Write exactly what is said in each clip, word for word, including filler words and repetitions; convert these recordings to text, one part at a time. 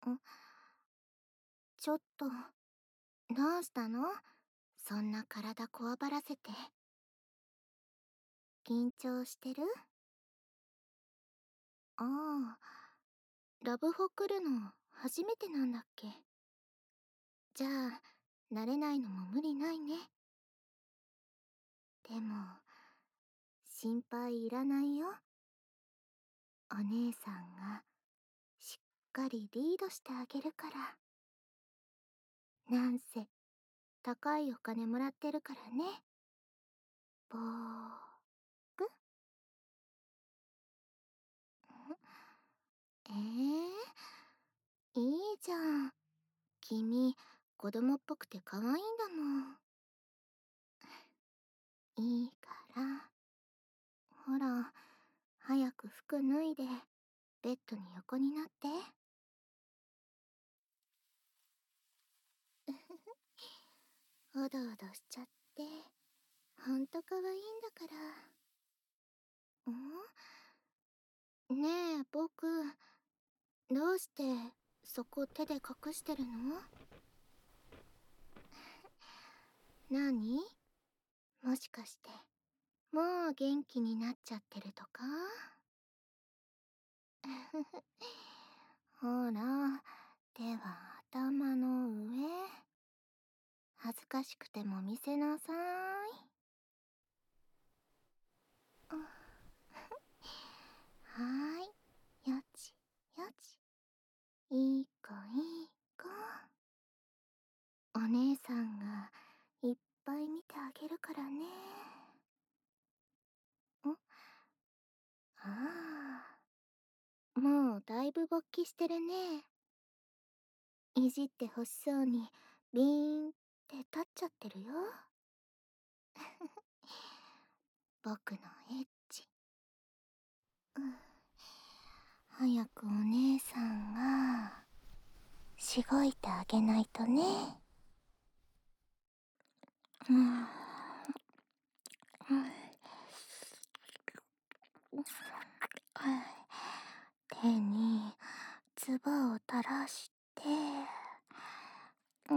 ん、ちょっと、どうしたの？そんな体こわばらせて。緊張してる？ああ、ラブホ来るの初めてなんだっけ？じゃあ、慣れないのも無理ないね。でも、心配いらないよ。お姉さんが、しっかりリードしてあげるから。なんせ、高いお金もらってるからね。ぼーく？ええー、いいじゃん。君、子供っぽくて可愛いんだもん。いいから。ほら、早く服脱いで、ベッドに横になって。おどおどしちゃって、ほんと可愛いんだから。ん？ねえ、僕、どうしてそこ手で隠してるの？なに？もしかして、もう元気になっちゃってるとか？ほら、手は頭の上。恥ずかしくても見せなさい。はーい、よちよち。いい子いい子。お姉さんがいっぱい見てあげるからね。ん？ああ、もうだいぶ勃起してるね。いじってほしそうにビーンって立っちゃってるよ。僕のエッチ。うん、早くお姉さんがしごいてあげないとね。うん、うん、手に唾を垂らして、うん、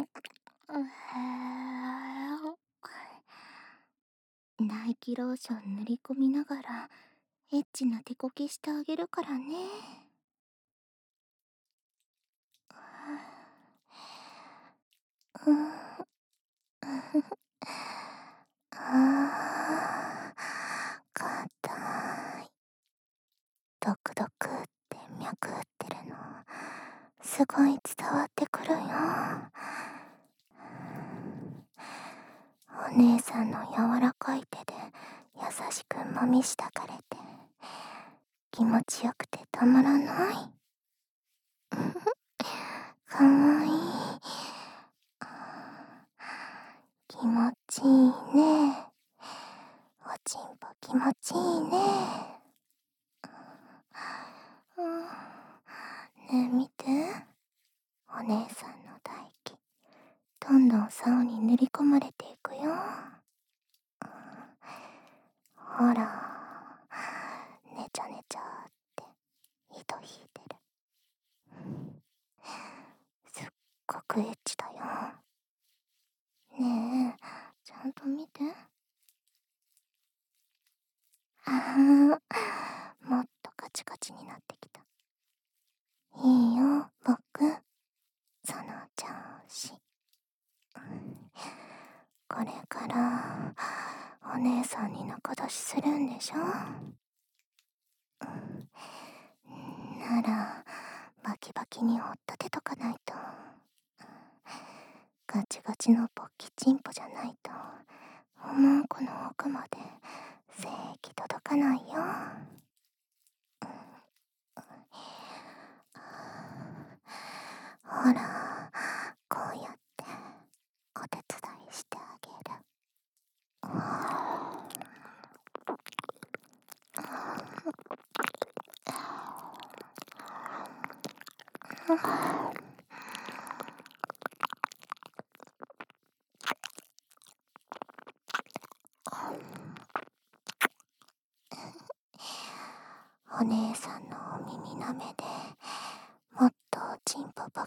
ナイキローション塗り込みながらエッチな手こきしてあげるからね。うん、あー、硬い。ドクドクって脈打ってるのすごい伝わってくるよ。お姉さんの柔らかい手で優しくもみしたかれて気持ちよくてたまらない。かわいい。気持ちいいね。おちんぽ気持ちいいね。うん、ねえ見て、お姉さんの唾液どんどん竿に塗り込まれていくよ。ほら、ねちゃねちゃって糸引いてる。すっごくエッチだよ。ねえ、ちゃんと見て。ああ、もっとカチカチになってきた。いいよ、僕。その調子。これからお姉さんに仲出しするんでしょ？ならバキバキに追っ立てとかないと。ガチガチのポッキチンポじゃないとおもうこの奥まで精液届かないよ。ほら、こうやってお手伝いしてあげる。お姉さんのお耳なめでもっとおちんぽポ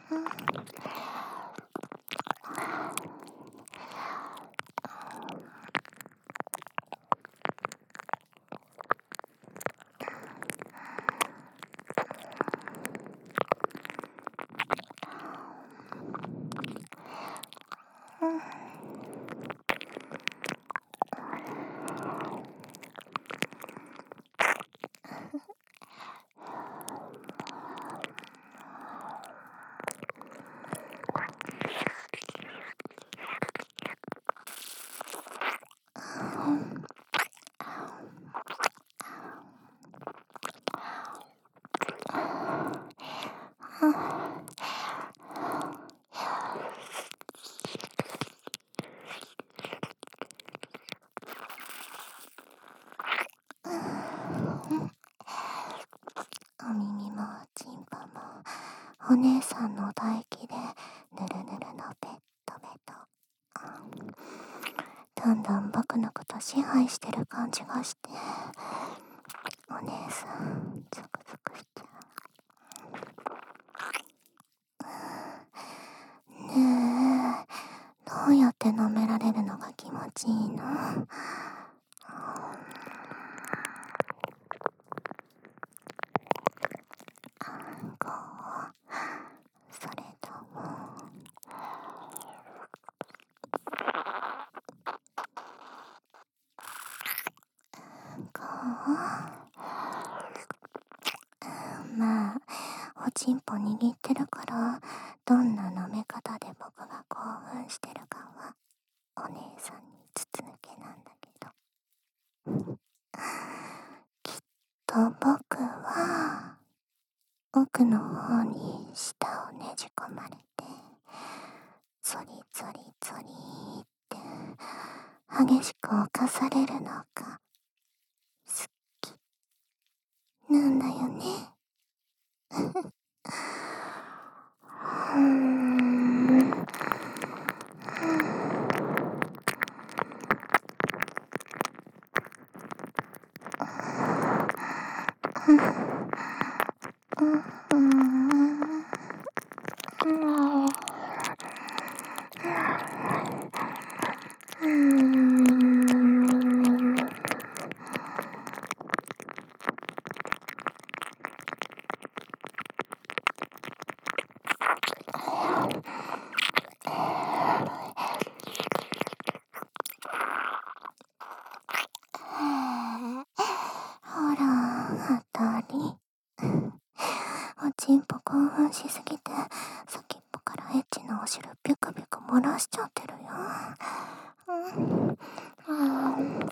お耳もチンポもお姉さんの唾液でぬるぬるのベッドベト。だんだん僕のこと支配してる感じがして、お姉さんゾクゾクしちゃう。ねえ、どうやって舐められるのが気持ちいいの？こう、それともこう、まあおちんぽ握ってるから、どんな舐め方で僕が興奮してるかはお姉さんに筒抜けなんだけど、きっと僕は奥の方に舌をねじ込まれて、ゾリゾリゾリって激しく侵されるのが好きなんだよね。うーん。ほら、当たり。おちんぽ興奮しすぎて、先っぽからエッチなお汁ビュクビュク漏らしちゃってるよ。うん。あー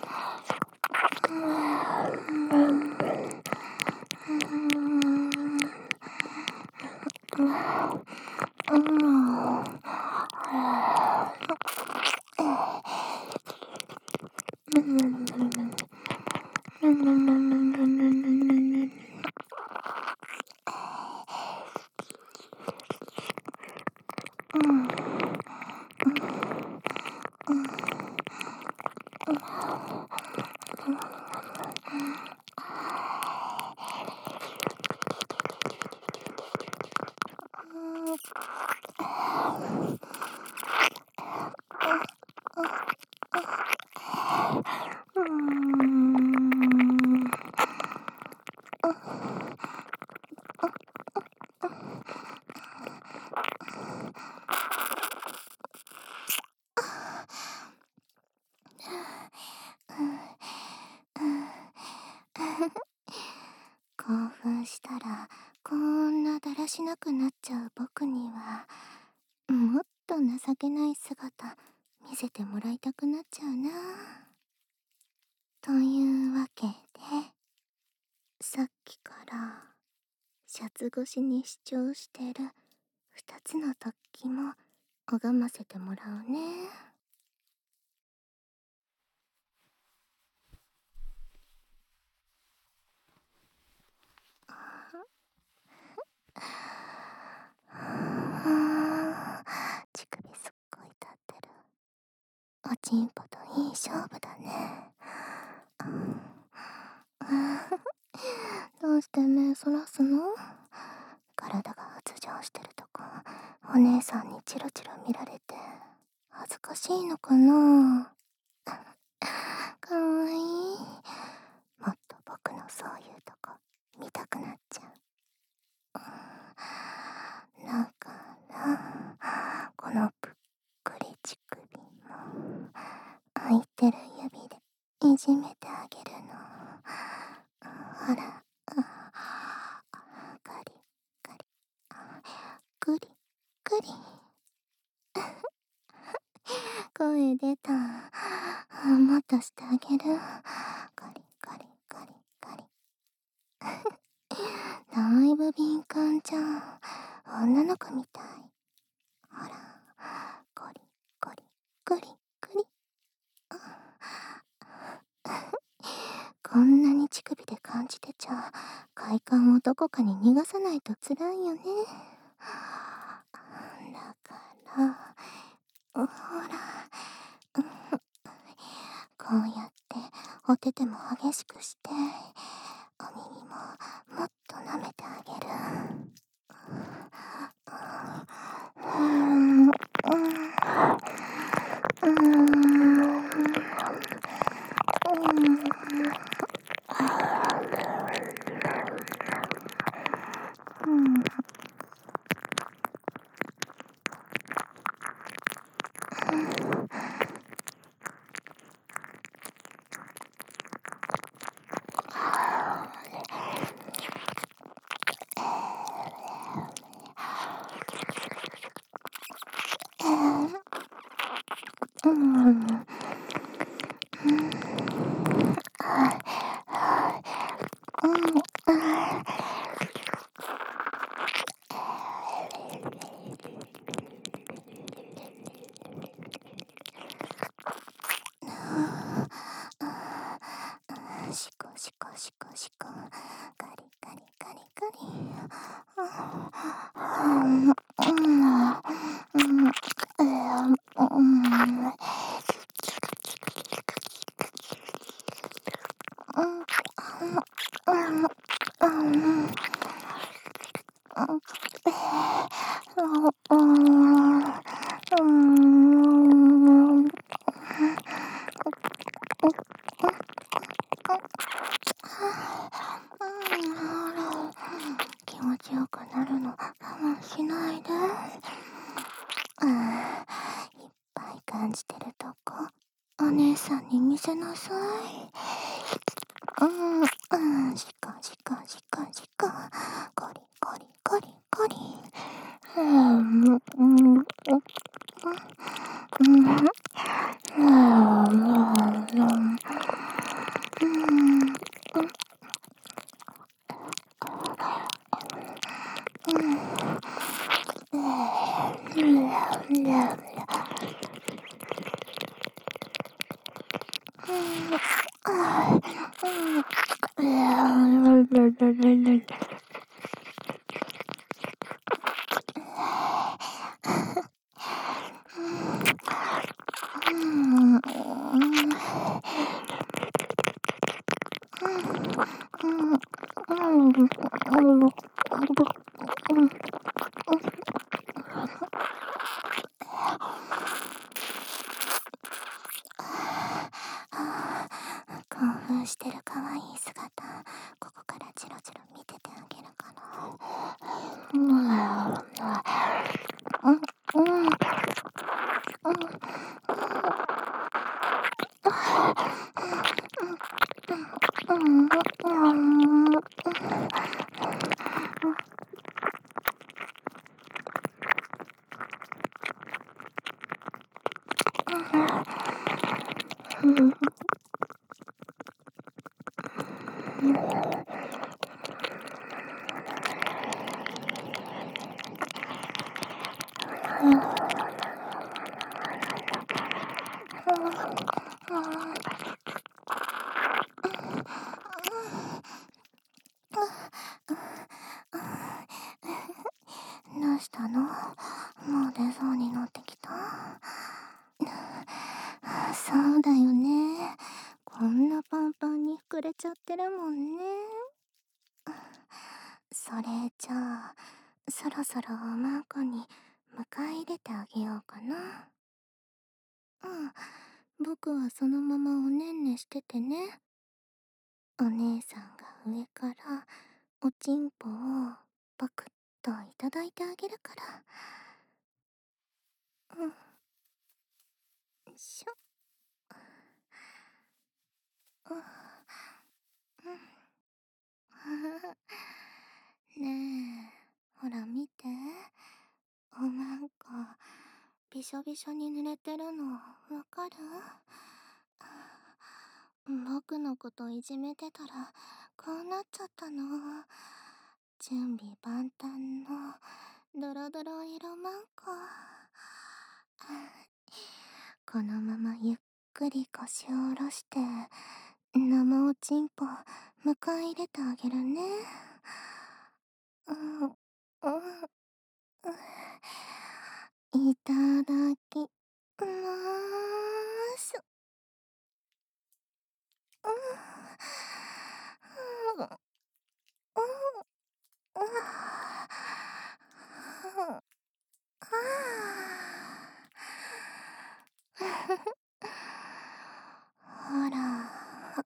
興奮したらこんなだらしなくなっちゃう僕には、もっと情けない姿見せてもらいたくなっちゃうな。というわけで、さっきからシャツ越しに主張してる二つの突起も拝ませてもらうね。乳首すっごい立ってる。おちんぽといい勝負だね。どうして目そらすの？体が発情してるとこお姉さんにチロチロ見られて恥ずかしいのかな。かわいい。もっと僕のそういうとこ見たくなっちゃう。だからこのぷっくり乳首も空いてる指でいじめてあげるの。ほら、ガリガリ、グリグリ。声出た。もっとしてあげる。ガリガリガリガリ。だいぶ敏感じゃん。女の子みたい。ほら、ゴリゴリゴリゴリ。こんなに乳首で感じてちゃ快感をどこかに逃がさないと辛いよね。だからほら、こうやってお手手も激しくしてお耳ももっと舐めてあげる。うんうんシコシコシコシコ、ガリガリガリガリ。うんうんうん気持ちよくなるの我慢しないで。うん、いっぱい感じてるとこお姉さんに見せなさい。うんうん、しかしかしかしか、ゴリゴリゴリゴリ。うんうんうんうん興奮してる可愛い姿、ここからチロチロ見ててあげるかな。うんうんうんどうしたの？もう出そうになってきた？そうだよね。こんなパンパンに膨れちゃってるもんね。それじゃあそろそろおまんこに迎え入れてあげようかな。うん、僕はそのままおねんねしててね。お姉さんが上からおちんぽをパクッといただいてあげるから。うん、よいしょ。うん、うん。ねえ、ほら見て。おまんこ、びしょびしょに濡れてるのわかる？僕のこといじめてたらこうなっちゃったの。準備万端のドロドロ色まんこ。このままゆっくり腰を下ろして生おちんぽ迎え入れてあげるね。うん、うん、いただきまーす。うん、うん、うん、うん、ほら、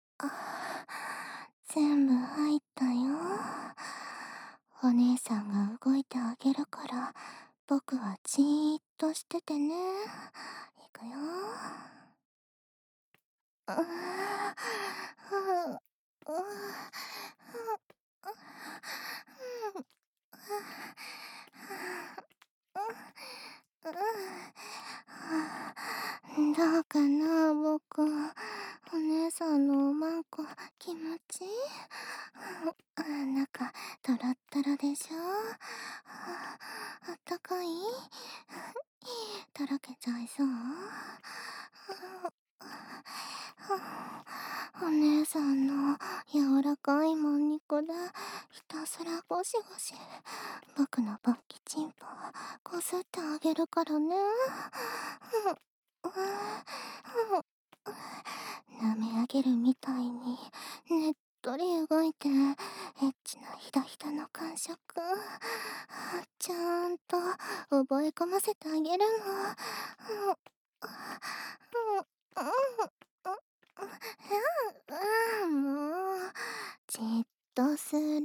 全部入ったよ。お姉さんが動いてあげるから僕はじーっとしててね。いくよ。うーん、うーん、うーん。どうかな、僕。お姉さんのおまんこ気持ちいい？中トロットロでしょ？あったかい？とろけちゃいそう？お姉さんの柔らかいもん肉でひたすらゴシゴシ僕の勃起チンポをこすってあげるからね。舐め上げるみたいにねっとり動いてエッチなひだひだの感触ちゃんと覚え込ませてあげるの。もうじっとする。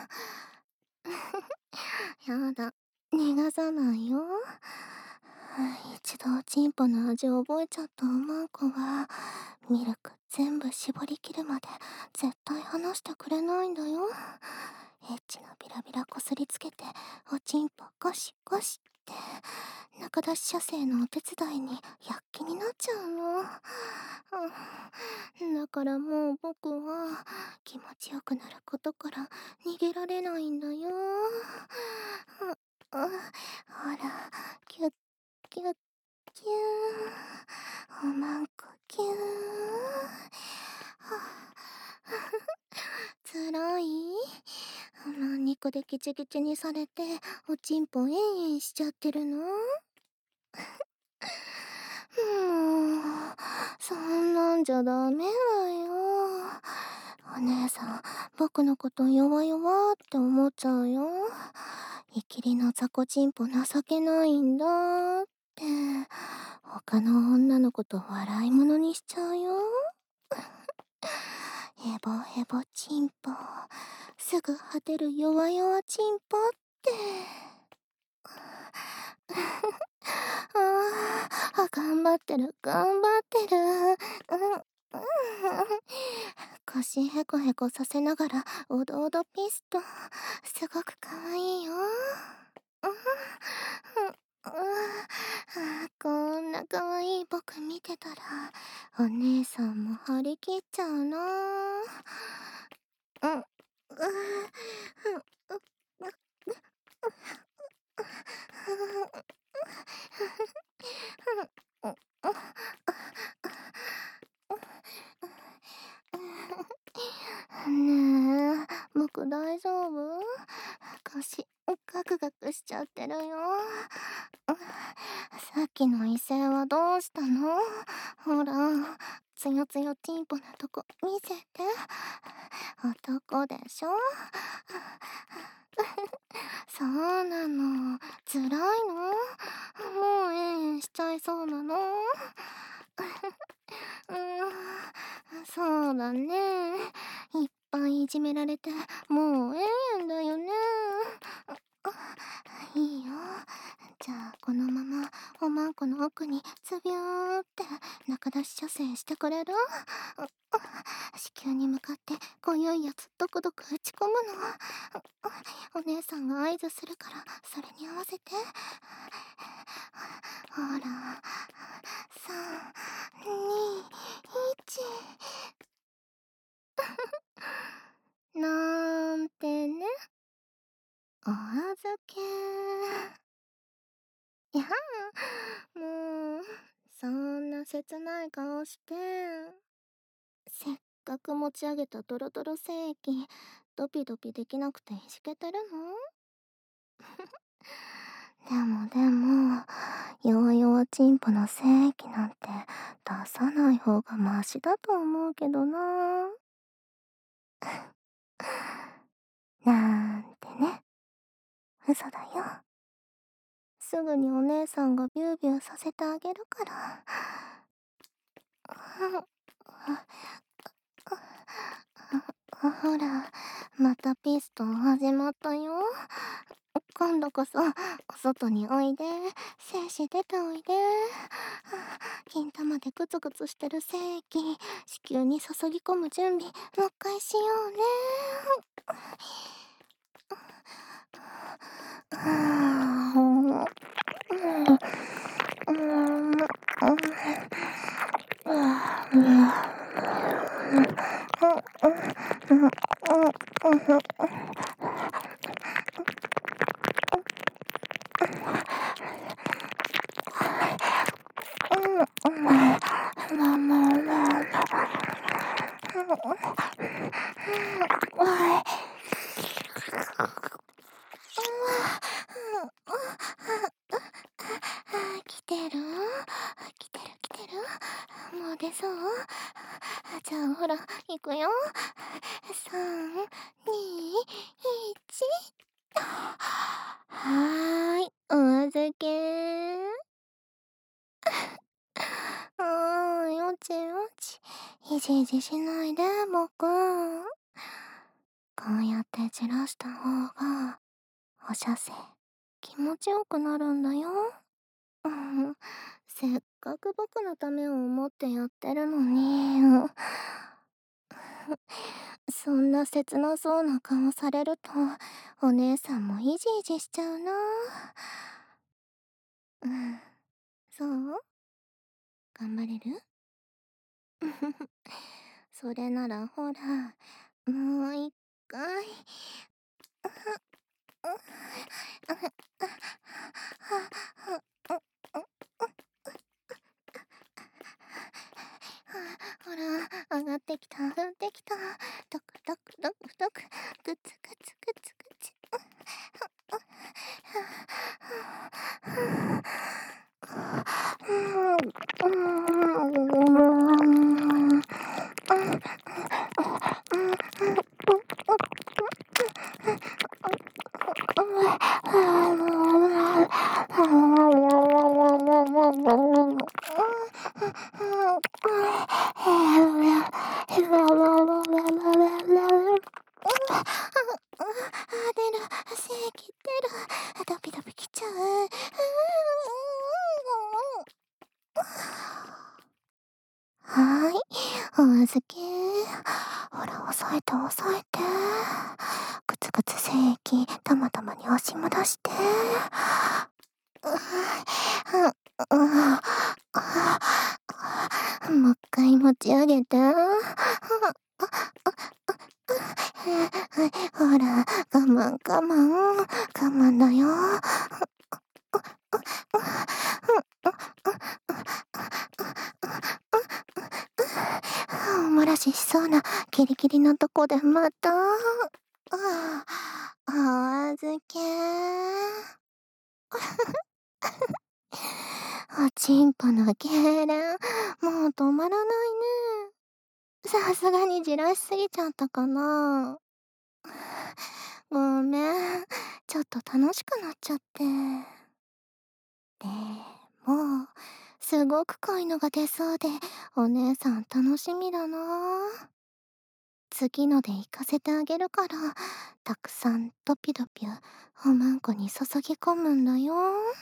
やだ、逃がさないよ。一度チンポの味を覚えちゃったおまんこはミルク全部絞り切るまで絶対離してくれないんだよ。エッチなビラビラこすりつけておちんぽゴシゴシって中出し射精のお手伝いに躍起になっちゃうの。うん、だからもう僕は気持ちよくなることから逃げられないんだよ。うん、ほら、キュッキュッキュー、おまんこキュー。つらい？まん肉でギチギチにされておちんぽえんえんしちゃってるの？もうそんなんじゃダメだよ。お姉さん僕のこと弱々って思っちゃうよ。イキリの雑魚チンポ情けないんだって他の女の子と笑い物にしちゃうよ。ヘボヘボチンポすぐ果てる弱々チンポってああ、頑張ってる頑張ってる。うん、うん、腰ヘコヘコさせながらおどおどピストすごくかわいいよ。うん、うん、あ、こんなかわいい僕見てたらお姉さんも張り切っちゃうな。うん、うん、うん、ねえ、僕大丈夫？腰ガクガクしちゃってるよ。さっきの威勢はどうしたの？ほら、つよつよチンポなとこ見せて。男でしょ？そうなの。辛いの？ ちゃいそうなの？うーん、そうだね。いっぱいいじめられて、もうええんだよね。いいよ。じゃあ、このままおまんこの奥にズビューって中出し射精してくれる？子宮に向かって濃ゆいやつドクドク打ち込むの。お姉さんが合図するから、それに合わせて。ほら、さん、に、いち。なんてね。お預け。いや、もう、そんな切ない顔して。せっかく持ち上げたドロドロ精液、ドピドピできなくていじけてるの？でもでも、弱々チンポの精液なんて出さない方がマシだと思うけどな。なんてね。嘘だよ。すぐにお姉さんがビュービューさせてあげるから。ほら、またピストン始まったよ。今度こそ、お外においで。精子出ておいで。金玉でグツグツしてる精液、子宮に注ぎ込む準備、もう一回しようね。来てる来てる来てる。もう出そう？じゃあほら、いくよ。さん、に、いち。はーい、お預け。はーい、おちおち。いじいじしないで、僕。こうやって散らした方が、お射精、気持ちよくなるんだよ。うん、せっかく僕のためを思ってやってるのに。そんな切なそうな顔されると、お姉さんもイジイジしちゃうな。うん、そう？頑張れる？それならほら、もう一回。ほら、上がってきた、上がってきた。ドクドクドクドク、グツグツグツグツ。出る、精液出る。ドピドピきちゃう。はーい、お預け。ほら、押さえて押さえて。グツグツ精液、たまたまに押し戻して。もう一回持ち上げて。ほら、我慢我慢、我慢だよ。お漏らししそうなギリギリのとこでまた。お預け。おちんぽの痙攣、もう止まらないね。さすがにじらしすぎちゃったかな。ごめん、ちょっと楽しくなっちゃって。でも、 すごく濃いのが出そうで、お姉さん楽しみだなあ。次ので行かせてあげるから、たくさんドピドピおまんこに注ぎ込むんだよ。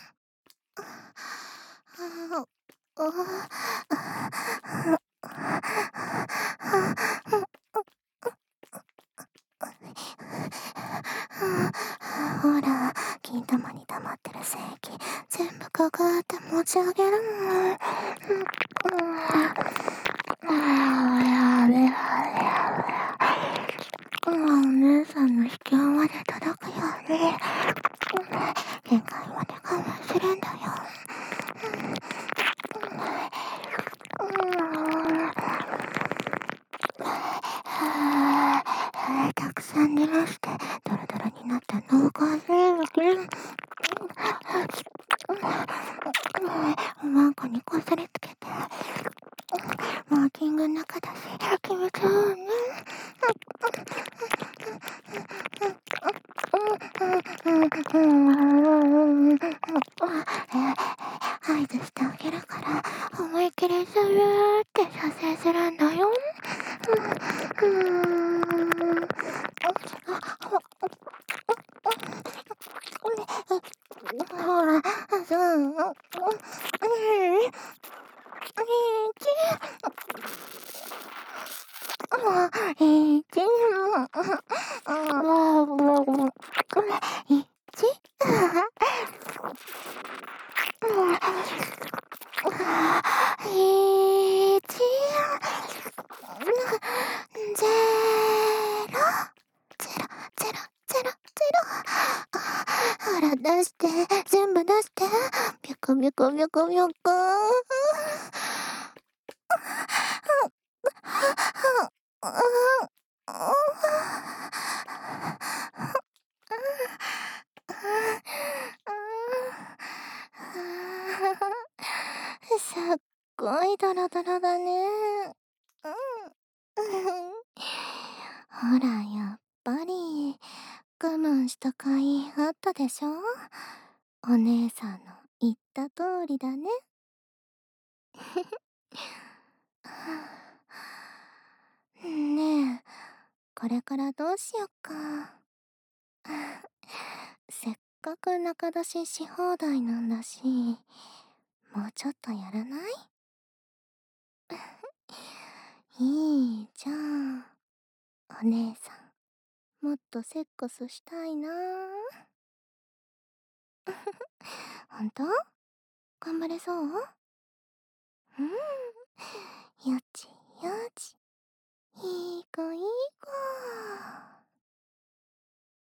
ほら、金玉に溜まってる精液全部かかって持ち上げるの。お姉さんの秘境まで届くように限界まで我慢するんだよ。たくさん濡らしてドロドロになった濃厚生物おまんこにこすりつけて、マーキングの中だし決めちゃうね。合図してあげるから思いっきりスーって射精するんだよ。ほら、そう。一、ゼロ、ゼロ、ゼロ、ゼロ、ゼロ。ほら、出して、全部出して。ビョコビョコビョコビョコ。すっごいドロドロだね。うん。ほら、やっぱり、我慢した甲斐あったでしょ？お姉さんの言った通りだね。ねえ、これからどうしよっか。せっかく仲出しし放題なんだし、もうちょっとやらない？いいじゃん。お姉さん、もっとセックスしたいな。ほんと？頑張れそう？うん。